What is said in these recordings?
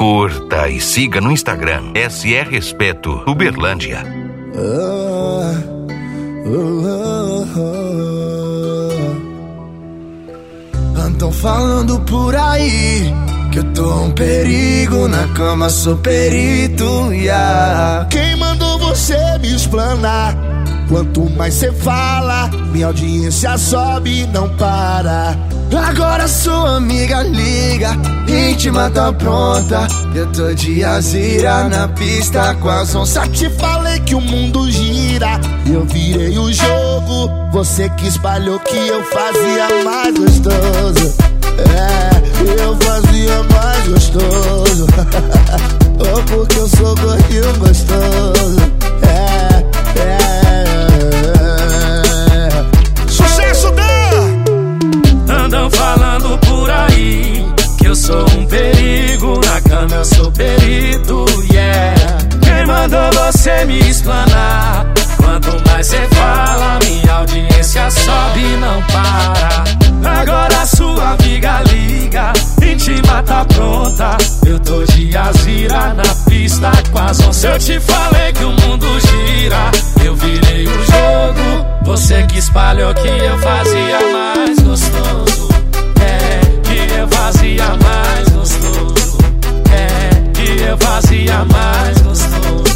Curta e siga no Instagram SR Respeto Uberlândia. Andam falando por aí que eu tô um perigo, na cama sou perito, yeah. Quem mandou você me explanar? Quanto mais cê fala, minha audiência sobe e não para. Agora sua amiga liga, íntima tá pronta. Eu tô de azira na pista com as onças. Te falei que o mundo gira, eu virei o jogo. Você que espalhou que eu fazia mais gostoso. Eu fazia mais gostoso. Oh, porque eu sou gordinho gostoso. Sucesso Dan! Andam falando por aí que eu sou um perigo, na cama eu sou perito, yeah. Quem mandou você me explanar? Quanto mais cê fala, minha audiência sobe e não para. Agora sua amiga liga, íntima tá pronta. Eu tô de azira na pista com as onças. Eu te falei que o mundo gira, eu virei o jogo. Você que espalhou que eu fazia mais gostoso. Que eu fazia mais gostoso. Que eu fazia mais gostoso.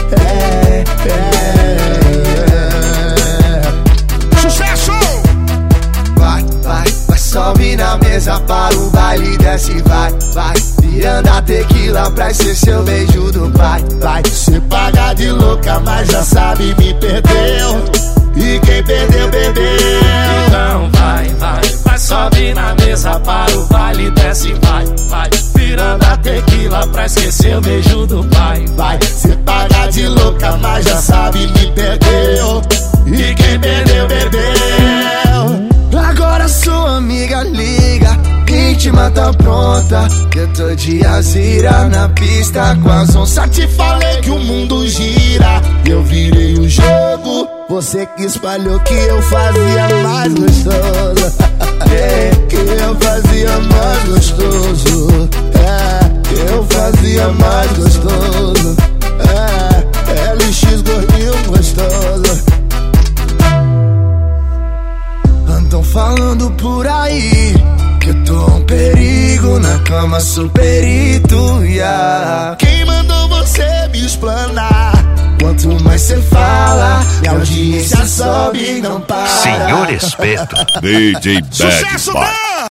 Sucesso! Vai, sobe na mesa para o baile, desce, vai. Virando a tequila pra ser seu beijo do pai. Vai, cê paga de louca, mas já sabe me perdeu. E quem perdeu, bebeu. Então vai, sobe na mesa para o baile, desce, vai. Virando a tequila pra esquecer o beijo do pai. Vai, cê paga de louca, mas já sabe me perdeu. E quem perdeu, bebeu. Agora sua amiga liga, íntima tá pronta. Que eu tô de azira na pista com as onças. Te falei que o mundo gira, eu virei o jogo. Você que espalhou que eu fazia mais gostoso. Que eu fazia mais gostoso. Que eu fazia mais gostoso. LX gordinho gostoso. Andam falando por aí que eu tô um perigo, na cama sou perito, yeah. Quem mandou você me explanar? Quanto mais cê fala, minha audiência sobe e não para. Senhor Respeto DJ Bad Sucesso, Boy.